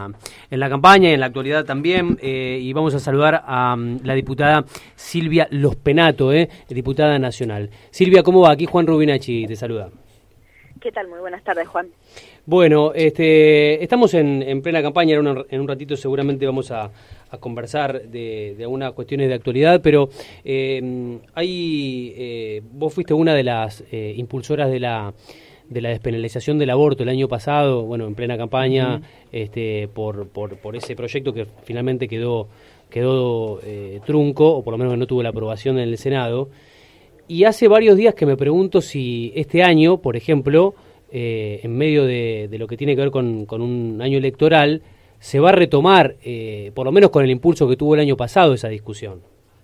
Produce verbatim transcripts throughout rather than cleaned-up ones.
la, en la campaña y en la actualidad también, eh, y vamos a saludar a um, la diputada Silvia Lospenato, eh, diputada nacional. Silvia, ¿cómo va? Aquí Juan Rubinacci te saluda. ¿Qué tal? Muy buenas tardes, Juan. Bueno, este, estamos en, en plena campaña, en, una, en un ratito seguramente vamos a, a conversar de, de algunas cuestiones de actualidad, pero eh, hay, eh, vos fuiste una de las eh, impulsoras de la de la despenalización del aborto el año pasado, bueno, en plena campaña, uh-huh. este, por, por, por ese proyecto que finalmente quedó, quedó eh, trunco, o por lo menos que no tuvo la aprobación en el Senado. Y hace varios días que me pregunto si este año, por ejemplo, eh, en medio de, de lo que tiene que ver con, con un año electoral, se va a retomar, eh, por lo menos con el impulso que tuvo el año pasado, esa discusión.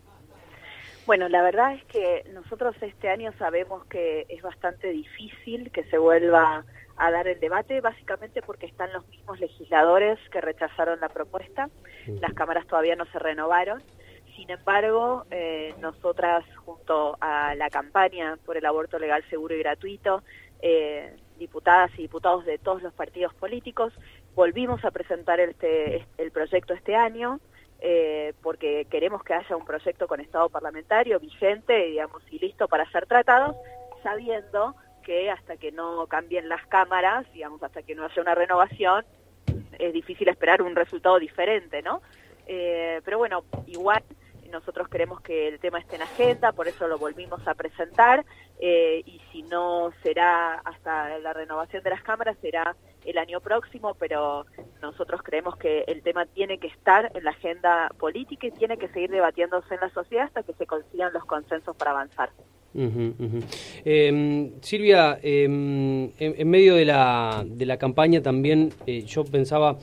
Bueno, la verdad es que nosotros este año sabemos que es bastante difícil que se vuelva a dar el debate, básicamente porque están los mismos legisladores que rechazaron la propuesta, las cámaras todavía no se renovaron. Sin embargo, eh, nosotras, junto a la campaña por el aborto legal, seguro y gratuito, eh, diputadas y diputados de todos los partidos políticos, volvimos a presentar este, el proyecto este año, eh, porque queremos que haya un proyecto con estado parlamentario vigente, digamos, y listo para ser tratados, sabiendo que hasta que no cambien las cámaras, digamos, hasta que no haya una renovación, es difícil esperar un resultado diferente, ¿no? Eh, pero bueno, igual nosotros queremos que el tema esté en agenda, por eso lo volvimos a presentar, eh, y si no será hasta la renovación de las cámaras, será el año próximo, pero nosotros creemos que el tema tiene que estar en la agenda política y tiene que seguir debatiéndose en la sociedad hasta que se consigan los consensos para avanzar. Uh-huh, uh-huh. Eh, Silvia, eh, en, en medio de la, de la campaña también eh, yo pensaba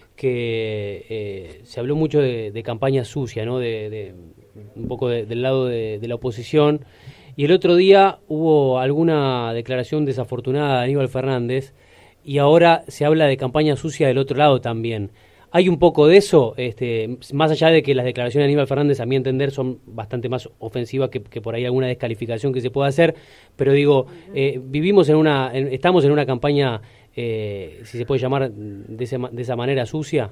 que eh, se habló mucho de, de campaña sucia, ¿no? De, de un poco de, del lado de, de la oposición, y el otro día hubo alguna declaración desafortunada de Aníbal Fernández y ahora se habla de campaña sucia del otro lado también. Hay un poco de eso, este, más allá de que las declaraciones de Aníbal Fernández, a mi entender, son bastante más ofensivas que, que por ahí alguna descalificación que se pueda hacer, pero digo, eh, vivimos en una, en, estamos en una campaña, eh, si se puede llamar de, ese, de esa manera, sucia.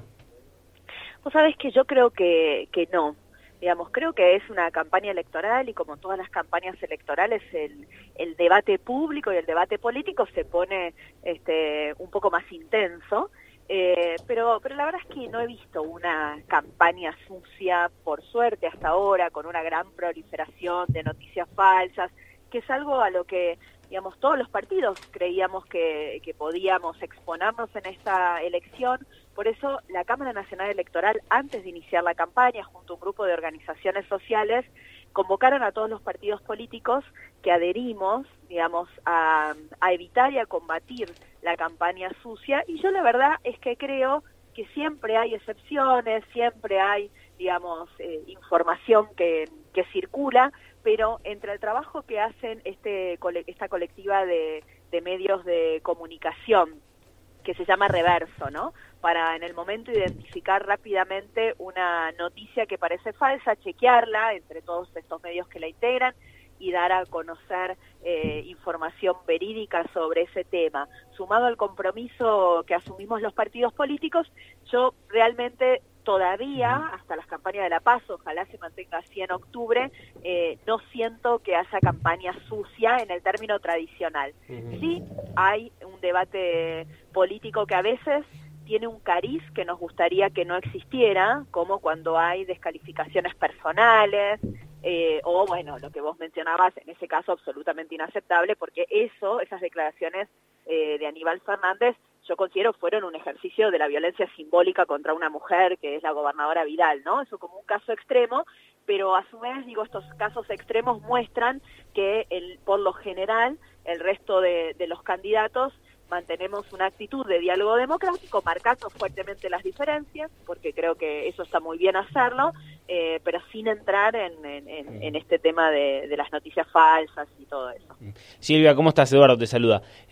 Vos sabés que yo creo que, que no. Digamos, creo que es una campaña electoral y como todas las campañas electorales, el, el debate público y el debate político se pone este, un poco más intenso. Eh, pero, pero la verdad es que no he visto una campaña sucia, por suerte hasta ahora, con una gran proliferación de noticias falsas, que es algo a lo que, digamos, todos los partidos creíamos que, que podíamos exponernos en esta elección. Por eso la Cámara Nacional Electoral, antes de iniciar la campaña, junto a un grupo de organizaciones sociales, convocaron a todos los partidos políticos que adherimos, digamos, a, a evitar y a combatir la campaña sucia, y yo la verdad es que creo que siempre hay excepciones, siempre hay, digamos, eh, información que, que circula, pero entre el trabajo que hacen este esta colectiva de, de medios de comunicación, que se llama Reverso, ¿no? Para en el momento identificar rápidamente una noticia que parece falsa, chequearla entre todos estos medios que la integran y dar a conocer eh, información verídica sobre ese tema. Sumado al compromiso que asumimos los partidos políticos, yo realmente todavía, hasta las campañas de la Paz, ojalá se mantenga así en octubre, eh, no siento que haya campaña sucia en el término tradicional. Sí hay un debate político que a veces tiene un cariz que nos gustaría que no existiera, como cuando hay descalificaciones personales, eh, o bueno, lo que vos mencionabas, en ese caso absolutamente inaceptable, porque eso, esas declaraciones eh, de Aníbal Fernández, yo considero fueron un ejercicio de la violencia simbólica contra una mujer que es la gobernadora Vidal, ¿no? Eso como un caso extremo, pero a su vez, digo, estos casos extremos muestran que el, por lo general el resto de, de los candidatos mantenemos una actitud de diálogo democrático, marcando fuertemente las diferencias, porque creo que eso está muy bien hacerlo, eh, pero sin entrar en, en, en este tema de, de las noticias falsas y todo eso. Silvia, ¿cómo estás? Eduardo te saluda. Eh,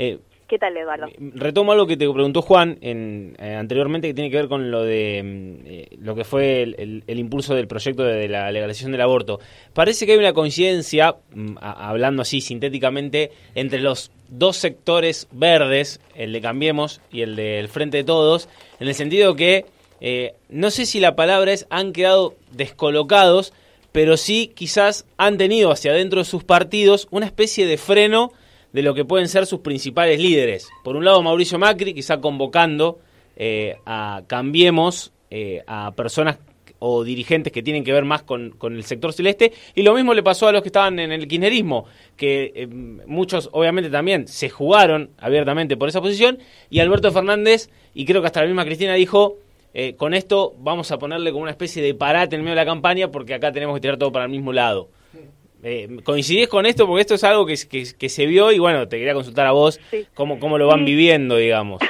¿Qué tal, Eduardo? Retomo algo que te preguntó Juan en, eh, anteriormente, que tiene que ver con lo de eh, lo que fue el, el, el impulso del proyecto de, de la legalización del aborto. Parece que hay una coincidencia, a, hablando así sintéticamente, entre los dos sectores verdes, el de Cambiemos y el del Frente de Todos, en el sentido que, eh, no sé si la palabra es han quedado descolocados, pero sí quizás han tenido hacia adentro de sus partidos una especie de freno de lo que pueden ser sus principales líderes. Por un lado, Mauricio Macri, quizá convocando eh, a Cambiemos, eh, a personas o dirigentes que tienen que ver más con, con el sector celeste, y lo mismo le pasó a los que estaban en el kirchnerismo, que eh, muchos obviamente también se jugaron abiertamente por esa posición, y Alberto Fernández, y creo que hasta la misma Cristina dijo, eh, con esto vamos a ponerle como una especie de parate en medio de la campaña, porque acá tenemos que tirar todo para el mismo lado. Eh, ¿Coincidís con esto? Porque esto es algo que, que, que se vio y bueno, te quería consultar a vos, sí. cómo, cómo lo van sí. viviendo, digamos.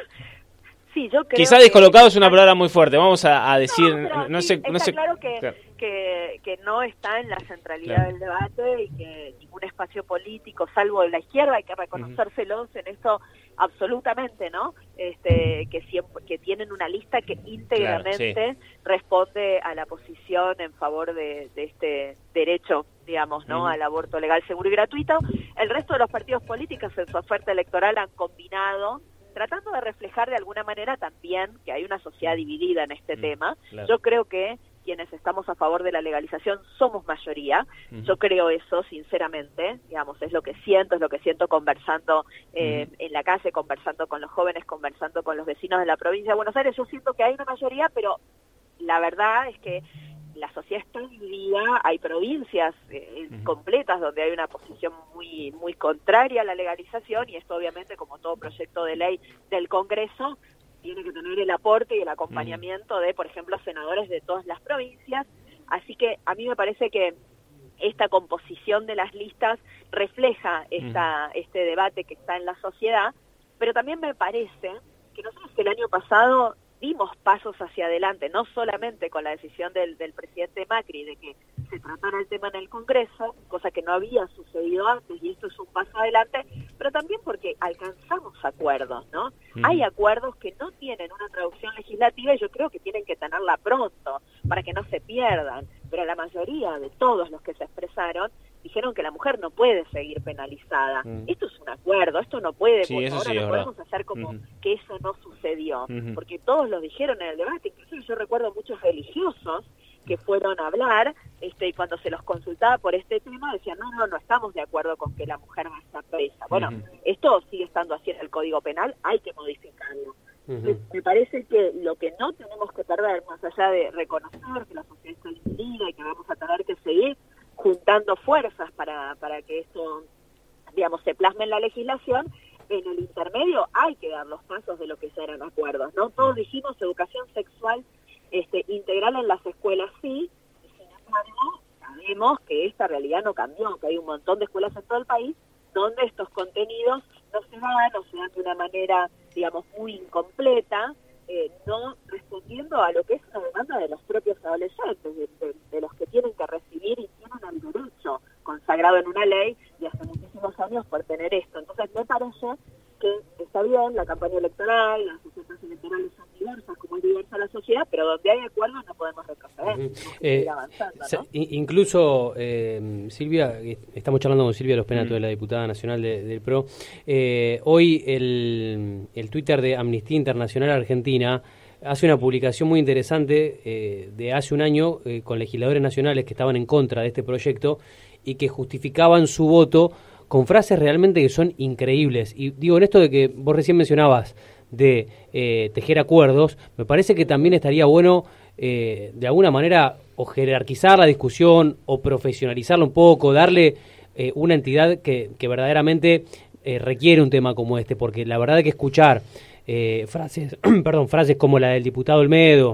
Sí, yo creo Quizá descolocado que... es una palabra muy fuerte, vamos a, a decir, no, no sí, sé... Está no sé... claro que, claro. Que, que no está en la centralidad claro. del debate y que ningún espacio político, salvo de la izquierda, hay que reconocérselos uh-huh. en esto absolutamente, ¿no? Este, que siempre, que tienen una lista que íntegramente claro, sí. responde a la posición en favor de, de este derecho, digamos, ¿no? Uh-huh. Al aborto legal, seguro y gratuito. El resto de los partidos políticos en su oferta electoral han combinado, tratando de reflejar de alguna manera también que hay una sociedad dividida en este uh-huh. tema. Claro. Yo creo que quienes estamos a favor de la legalización somos mayoría, uh-huh. yo creo eso sinceramente, digamos, es lo que siento, es lo que siento conversando eh, uh-huh. en la calle, conversando con los jóvenes, conversando con los vecinos de la provincia de Buenos Aires, yo siento que hay una mayoría, pero la verdad es que la sociedad está dividida, hay provincias eh, uh-huh. completas donde hay una posición muy muy contraria a la legalización, y esto obviamente, como todo proyecto de ley del Congreso, tiene que tener el aporte y el acompañamiento de, por ejemplo, senadores de todas las provincias. Así que a mí me parece que esta composición de las listas refleja esta, este debate que está en la sociedad, pero también me parece que nosotros el año pasado dimos pasos hacia adelante, no solamente con la decisión del, del presidente Macri de que se tratara el tema en el Congreso, cosa que no había sucedido antes, y esto es un paso adelante, pero también porque alcanzamos acuerdos, ¿no? Uh-huh. Hay acuerdos que no tienen una traducción legislativa y yo creo que tienen que tenerla pronto para que no se pierdan, pero la mayoría de todos los que se expresaron dijeron que la mujer no puede seguir penalizada. Uh-huh. Esto es un acuerdo, esto no puede, sí, porque ahora sí, no podemos hacer como uh-huh. que eso no sucedió, uh-huh. porque todos lo dijeron en el debate, incluso yo recuerdo muchos religiosos que fueron a hablar, este, y cuando se los consultaba por este tema decían, no, no, no estamos de acuerdo con que la mujer va a estar presa. Bueno, uh-huh. esto sigue estando así en el Código Penal, hay que modificarlo. Uh-huh. Me, me parece que lo que no tenemos que perder, más allá de reconocer que la sociedad está dividida y que vamos a tener que seguir juntando fuerzas para, para que esto, digamos, se plasme en la legislación, en el intermedio hay que dar los pasos de lo que ya eran acuerdos, ¿no? Todos dijimos educación sexual este, integral en las escuelas, sí, y sin embargo sabemos que esta realidad no cambió, que hay un montón de escuelas en todo el país donde estos contenidos no se dan o se dan de una manera, digamos, muy incompleta, eh, no respondiendo a lo que es una demanda de los propios adolescentes, de, de, de los que tienen que recibir y tienen el derecho consagrado en una ley de hace muchísimos años por tener esto. Entonces me parece que está bien la campaña electoral, las sociedades electorales son diversas, como es diversa la sociedad, pero donde hay acuerdos no podemos retroceder, uh-huh. tenemos que eh, seguir avanzando, ¿no? Incluso, eh, Silvia, estamos charlando con Silvia Los Penato, uh-huh. de la diputada nacional de, del P R O, eh, hoy el, el Twitter de Amnistía Internacional Argentina hace una publicación muy interesante eh, de hace un año eh, con legisladores nacionales que estaban en contra de este proyecto y que justificaban su voto con frases realmente que son increíbles. Y digo, en esto de que vos recién mencionabas de eh, tejer acuerdos, me parece que también estaría bueno eh, de alguna manera o jerarquizar la discusión o profesionalizarla un poco, darle eh, una entidad que, que verdaderamente eh, requiere un tema como este, porque la verdad es que escuchar eh, frases, perdón, frases como la del diputado Olmedo,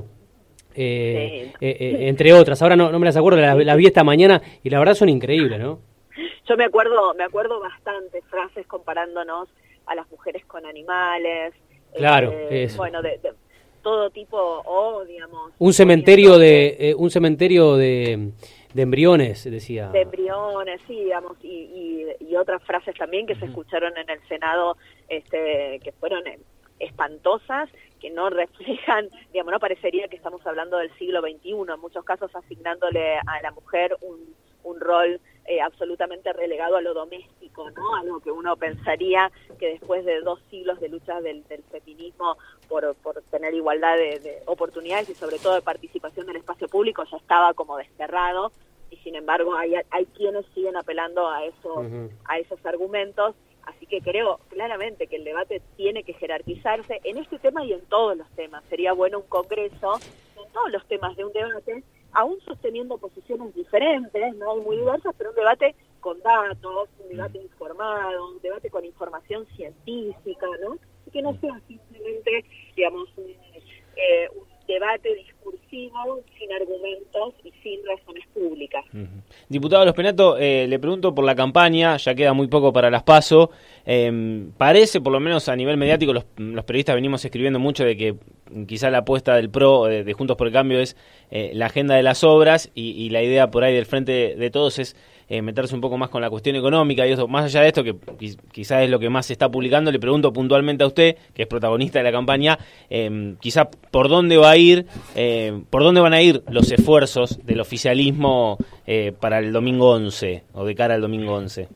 eh, sí. eh, eh, entre otras, ahora no, no me las acuerdo, las la vi esta mañana y la verdad son increíbles, ¿no? Yo me acuerdo, me acuerdo bastante frases comparándonos a las mujeres con animales. Claro, eh, eso. Bueno, de, de todo tipo, o digamos... Un cementerio de, eh, un cementerio de, de embriones, decía. De embriones, sí, digamos, y, y, y otras frases también que uh-huh. se escucharon en el Senado, este, que fueron espantosas, que no reflejan, digamos, no parecería que estamos hablando del siglo veintiuno, en muchos casos asignándole a la mujer un, un rol eh, absolutamente relegado a lo doméstico, ¿no? Algo que uno pensaría que después de dos siglos de lucha del, del feminismo por, por tener igualdad de, de oportunidades y sobre todo de participación del espacio público ya estaba como desterrado, y sin embargo hay, hay quienes siguen apelando a esos, uh-huh. a esos argumentos. Así que creo claramente que el debate tiene que jerarquizarse en este tema y en todos los temas. Sería bueno un congreso en todos los temas de un debate, aún sosteniendo posiciones diferentes, no muy diversas, pero un debate con datos, un debate informado, un debate con información científica, ¿no? Y que no sea simplemente, digamos, un, eh, un debate discursivo sin argumentos y sin razones públicas. Uh-huh. Diputado Los Penato, eh, le pregunto por la campaña, ya queda muy poco para las PASO. Eh, parece, por lo menos a nivel mediático, los, los periodistas venimos escribiendo mucho de que quizá la apuesta del PRO, de, de Juntos por el Cambio, es eh, la agenda de las obras, y, y la idea por ahí del Frente de, de Todos es eh, meterse un poco más con la cuestión económica y eso. Más allá de esto, que quizás es lo que más se está publicando, le pregunto puntualmente a usted, que es protagonista de la campaña, eh, quizá por dónde va a ir, eh, por dónde van a ir los esfuerzos del oficialismo eh, para el domingo once, o de cara al domingo once.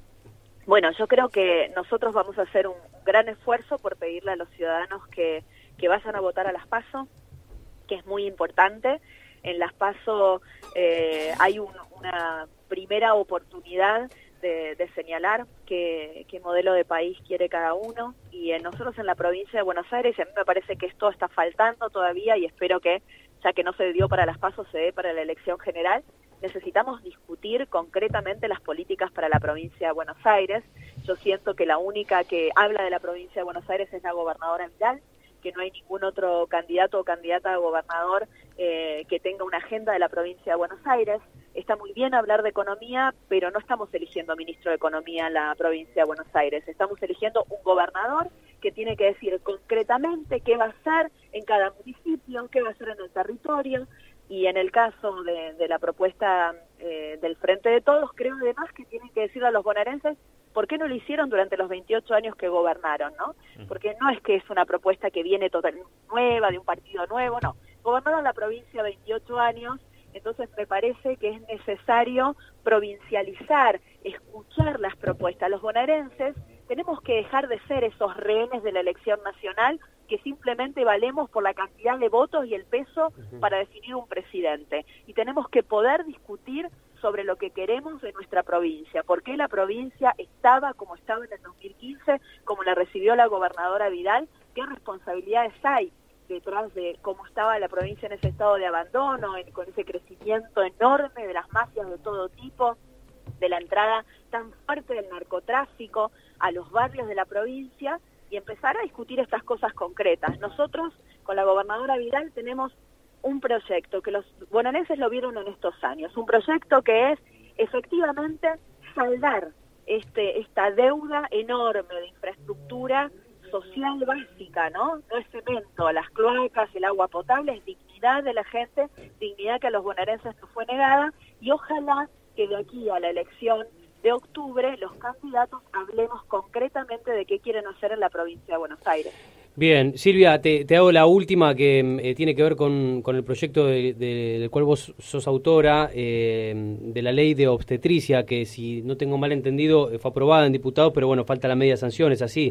Bueno, yo creo que nosotros vamos a hacer un gran esfuerzo por pedirle a los ciudadanos que, que vayan a votar a las PASO, que es muy importante. En las PASO eh, hay un, una primera oportunidad de, de señalar qué, qué modelo de país quiere cada uno, y en nosotros en la provincia de Buenos Aires, a mí me parece que esto está faltando todavía, y espero que, ya que no se dio para las PASO, se dé para la elección general. Necesitamos discutir concretamente las políticas para la provincia de Buenos Aires. Yo siento que la única que habla de la provincia de Buenos Aires es la gobernadora Vidal, que no hay ningún otro candidato o candidata a gobernador eh, que tenga una agenda de la provincia de Buenos Aires. Está muy bien hablar de economía, pero no estamos eligiendo ministro de Economía en la provincia de Buenos Aires. Estamos eligiendo un gobernador que tiene que decir concretamente qué va a hacer en cada municipio, qué va a hacer en el territorio. Y en el caso de, de la propuesta eh, del Frente de Todos, creo además que tienen que decirle a los bonaerenses por qué no lo hicieron durante los veintiocho años que gobernaron, ¿no? Porque no es que es una propuesta que viene totalmente nueva, de un partido nuevo, no. Gobernaron la provincia veintiocho años, entonces me parece que es necesario provincializar, escuchar las propuestas. Los bonaerenses tenemos que dejar de ser esos rehenes de la elección nacional que simplemente valemos por la cantidad de votos y el peso uh-huh. para definir un presidente. Y tenemos que poder discutir sobre lo que queremos de nuestra provincia, por qué la provincia estaba como estaba en el dos mil quince, como la recibió la gobernadora Vidal, qué responsabilidades hay detrás de cómo estaba la provincia en ese estado de abandono, en, con ese crecimiento enorme de las mafias de todo tipo, de la entrada tan fuerte del narcotráfico a los barrios de la provincia, y empezar a discutir estas cosas concretas. Nosotros, con la gobernadora Vidal, tenemos un proyecto que los bonaerenses lo vieron en estos años, un proyecto que es efectivamente saldar este esta deuda enorme de infraestructura social básica, ¿no? No es cemento, las cloacas, el agua potable, es dignidad de la gente, dignidad que a los bonaerenses nos fue negada, y ojalá que de aquí a la elección de octubre los candidatos hablemos concretamente de qué quieren hacer en la provincia de Buenos Aires. Bien, Silvia, te, te hago la última que eh, tiene que ver con, con el proyecto de, de, del cual vos sos autora, eh, de la ley de obstetricia, que si no tengo mal entendido fue aprobada en diputados, pero bueno, falta la media sanción, ¿es así?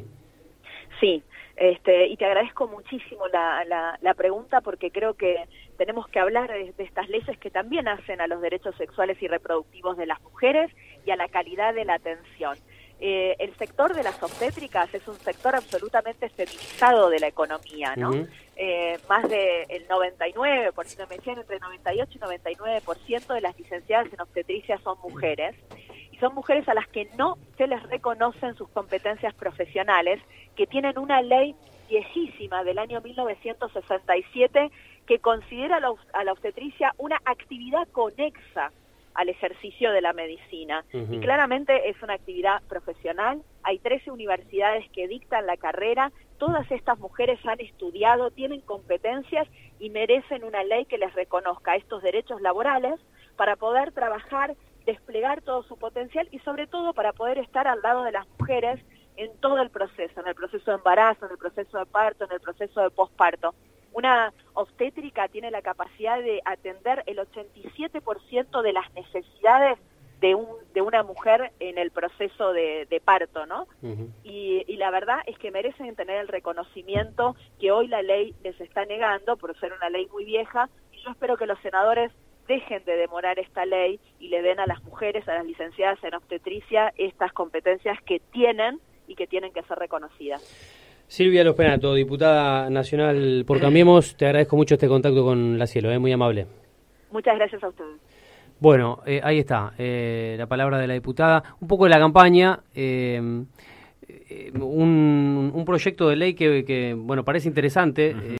Sí, este, y te agradezco muchísimo la, la, la pregunta, porque creo que tenemos que hablar de, de estas leyes que también hacen a los derechos sexuales y reproductivos de las mujeres y a la calidad de la atención. Eh, el sector de las obstétricas es un sector absolutamente feminizado de la economía, ¿no? Uh-huh. Eh, más del noventa y nueve por ciento, me decían entre noventa y ocho y noventa y nueve por ciento de las licenciadas en obstetricia son mujeres, y son mujeres a las que no se les reconocen sus competencias profesionales, que tienen una ley viejísima del año mil novecientos sesenta y siete que considera a la, a la obstetricia una actividad conexa al ejercicio de la medicina. Uh-huh. Y claramente es una actividad profesional, hay trece universidades que dictan la carrera, todas estas mujeres han estudiado, tienen competencias y merecen una ley que les reconozca estos derechos laborales, para poder trabajar, desplegar todo su potencial y sobre todo para poder estar al lado de las mujeres en todo el proceso, en el proceso de embarazo, en el proceso de parto, en el proceso de posparto. Una obstétrica tiene la capacidad de atender el ochenta y siete por ciento de las necesidades de un de una mujer en el proceso de, de parto, ¿no? Uh-huh. Y, y la verdad es que merecen tener el reconocimiento que hoy la ley les está negando por ser una ley muy vieja, y yo espero que los senadores dejen de demorar esta ley y le den a las mujeres, a las licenciadas en obstetricia, estas competencias que tienen y que tienen que ser reconocidas. Silvia Lospenato, diputada nacional por Cambiemos, te agradezco mucho este contacto con La Cielo, ¿eh? Muy amable. Muchas gracias a ustedes. Bueno, eh, ahí está, eh, la palabra de la diputada. Un poco de la campaña, eh, eh, un, un proyecto de ley que, que bueno, parece interesante. Uh-huh.